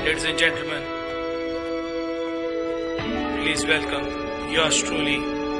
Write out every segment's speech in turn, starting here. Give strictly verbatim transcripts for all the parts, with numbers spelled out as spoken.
Ladies and gentlemen, please welcome yours truly,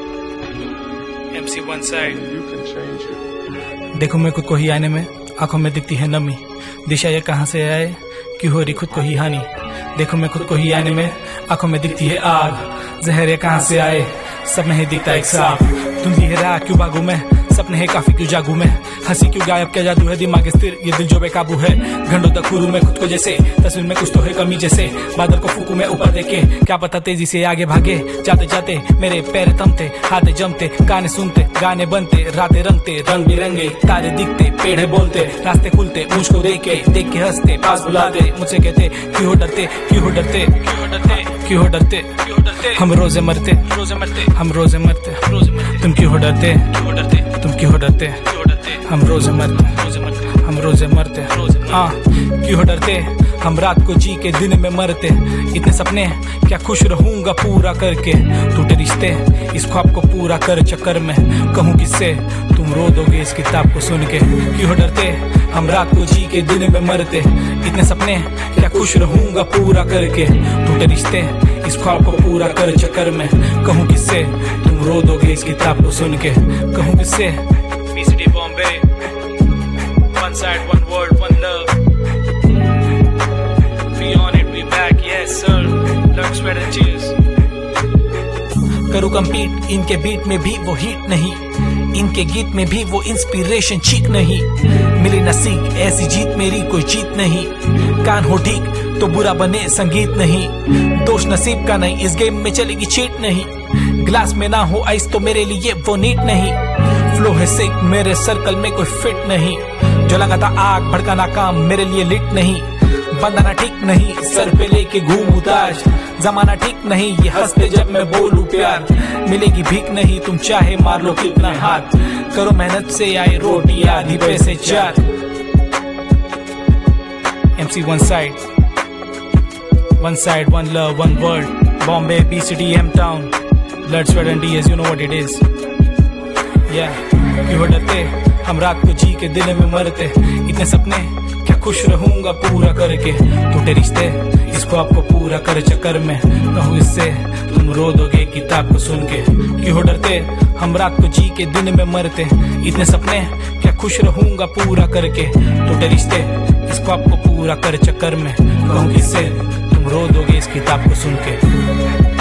M C One Side. देखो मैं खुद को ही आईने में, आंखों में दिखती है नमी, दिशा ये कहाँ से आए, क्यों हो रही खुद को ही हानि. देखो मैं खुद को ही आईने में, आंखों में दिखती है आग, जहर ये कहाँ से आए, सब में ही दिखता एक सांप. तुम भी है राह क्यों भागू मैं, सपने है काफी क्यों जागू मैं, हंसी क्यों गायब, क्या जादू है दिमाग स्थिर, ये दिल जो बेकाबू है. घंटों तक घूरू मैं खुद को जैसे, तस्वीर में कुछ तो है कमी जैसे, बादल को फूकू मैं ऊपर देखे, क्या पता तेजी से आगे भागे. जाते जाते मेरे पैर थमते, हाथ जमते, गाने सुनते, गाने बनते, रातें रंगते, रंग बिरंगे तारे दिखते, पेड़ बोलते, रास्ते खुलते, मुझको देखे देख के हंसते, पास बुलाते, मुझसे कहते क्यों हो डरते, क्यों हो डरते, क्यों हो डरते, क्यों हो डरते, क्यों हो डरते, हम रोजे मरते, रोजे मरते, हम रोजे मरते, रोजे मरते, तुम क्यों हो डरते, क्यों हो डरते, तुम क्यों हो डरते, क्यों हो डरते, हम रोजे मरते, रोजे मरते, हम रोजे मरते, रोजे हाँ क्यों हो डरते, हम रात को जी के दिन में मरते. इतने सपने क्या खुश रहूंगा पूरा करके, टूटे रिश्ते इस ख्वाब को पूरा कर चक्कर में, कहूँ किससे तुम रो दोगे इस किताब को सुन के. क्यों हो डरते, हम रात को जी के दिन में मरते. इतने सपने क्या खुश रहूंगा पूरा करके, टूटे रिश्ते इस ख्वाब को पूरा कर चक्कर में, कहूँ किससे तुम रो दोगे इस किताब को सुन के, कहूँ किससे. B C D Bombay, one side, one world, one love. We on it, we back, yes sir. Blood, sweat and tears. करूँ कम्पीट इनके बीट में भी वो हीट नहीं, इनके गीत में भी वो इंस्पिरेशन चीक नहीं. मिली न सीख ऐसी जीत मेरी कोई जीत नहीं, कान हो ठीक तो बुरा बने संगीत नहीं, दोष नसीब का नहीं इस गेम में चलेगी चीट नहीं. ग्लास में ना हो आइस तो मेरे लिए वो नीट नहीं, फ्लो है सिक मेरे सर्कल में कोई फिट नहीं, जो लगाता आग भड़काना काम मेरे लिए लिट नहीं. बंदाना ठीक नहीं सर पे लेके घूमू ताज, जमाना ठीक नहीं ये हंसते जब मैं बोलूं प्यार. मिलेगी भीख नहीं तुम चाहे मार लो कितना हाथ, करो मेहनत से आए रोटी आधी पैसे चार. M C One Side, one side, one love, one world. Bombay, B C D, M Town. Blood, sweat and tears, you know what it is. Yeah, क्यों हो डरते, हम रात को जी के दिन में मरते. इतने सपने क्या खुश रहूंगा पूरा करके, टूटे रिश्ते इस ख्वाब को पूरा कर चक्कर में, कहूँ इससे तुम रो दोगे किताब को सुन के. क्यों हो डरते, हम रात को जी के दिन में मरते. इतने सपने क्या खुश रहूंगा पूरा करके, टूटे रिश्ते इस ख्वाब को पूरा कर चक्कर में, कहूँ इससे तुम रो दोगे इस किताब को सुन के.